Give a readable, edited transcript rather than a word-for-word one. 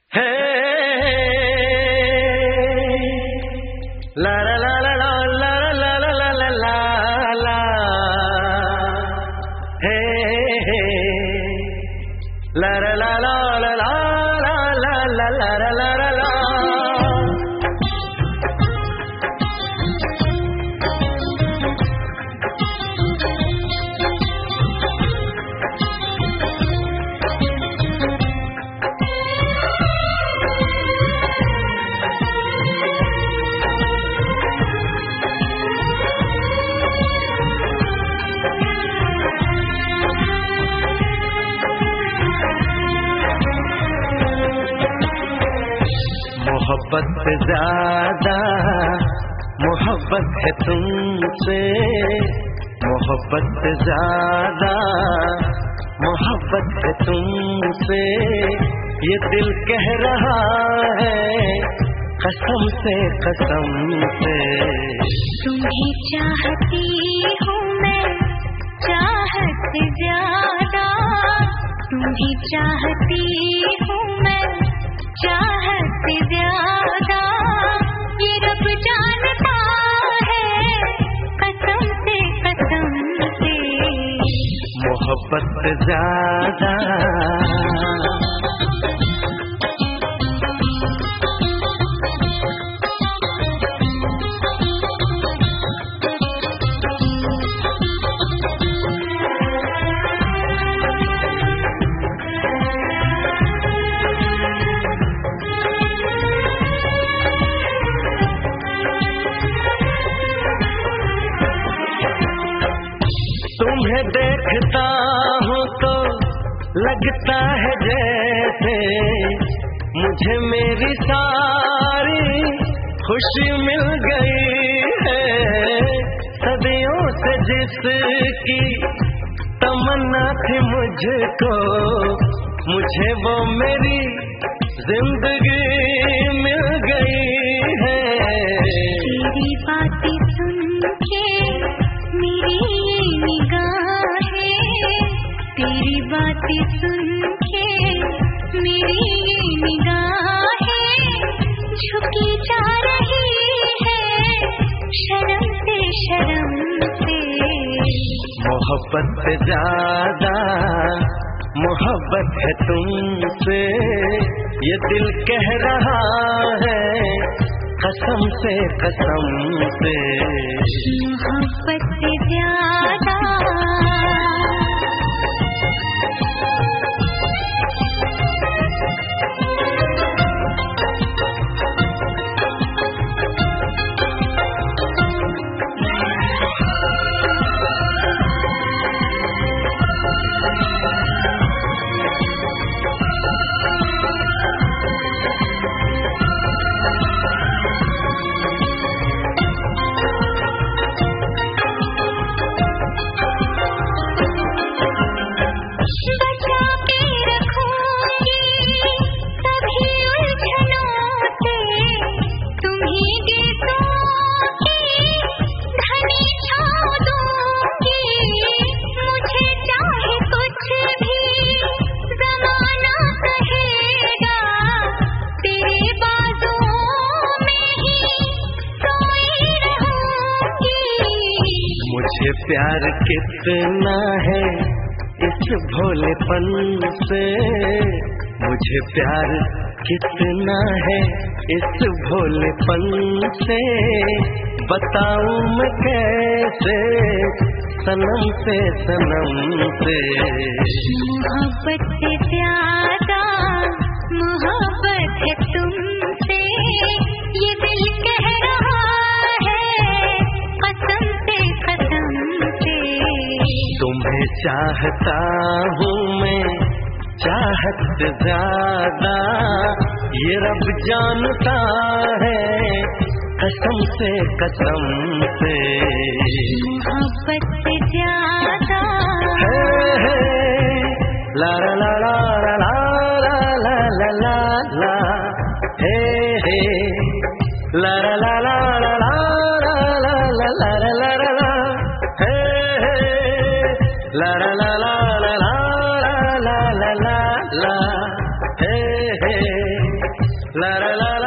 हे ला ला ला ला ला ला ला ला ला ला ला ला हे ला ला ला ला ला ला ला ला ला ला ला ला। मोहब्बत से ज्यादा मोहब्बत है तुमसे, मोहब्बत से ज्यादा मोहब्बत है तुमसे, ये दिल कह रहा है कसम से कसम से। तुम्हें चाहती हूँ मैं चाहत से ज्यादा, तुम्हें चाहती हूँ मैं चाहत से ज्यादा, ये रब जानता है कसम से मोहब्बत से ज्यादा। तुम्हें देखता हूँ तो लगता है जैसे मुझे मेरी सारी खुशी मिल गई है। सदियों से जिसकी तमन्ना थी मुझको, मुझे वो मेरी जिंदगी मिल गई है। तेरी बातें सुन के मेरी निगाहें, तेरी बातें सुन के मेरी निगाहें झुकी जा रही है शर्म से शर्म से। मोहब्बत से ज्यादा मोहब्बत है तुमसे, ये दिल कह रहा है कसम से कसम से। मोहब्बत से ज्यादा मुझे प्यार कितना है इस भोलेपन से, मुझे प्यार कितना है इस भोलेपन से, बताऊं मैं कैसे सनम से सनम से। मोहब्बत से ज्यादा मोहब्बत है तुमसे, ये दिल कह रहा है कसम से कसम से। तुम्हें चाहता हूँ मैं चाहत से ज्यादा, ये रब जानता है कसम से कसम से। मोहब्बत से ज्यादा ला ला ला ला ला ला ला ला ला हे हे ला ला ला ला ला ला ला ला ला ला ला ला हे हे ला ला ला ला ला ला ला ला ला ला हे हे। ला ला ला